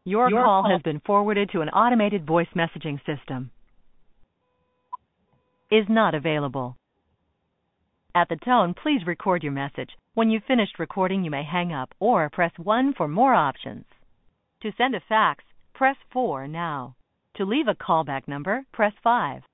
Your call has been forwarded to an automated voice messaging system. Is not available. At the tone, please record your message. When you've finished recording, you may hang up or press 1 for more options. To send a fax, press 4 now. To leave a callback number, press 5.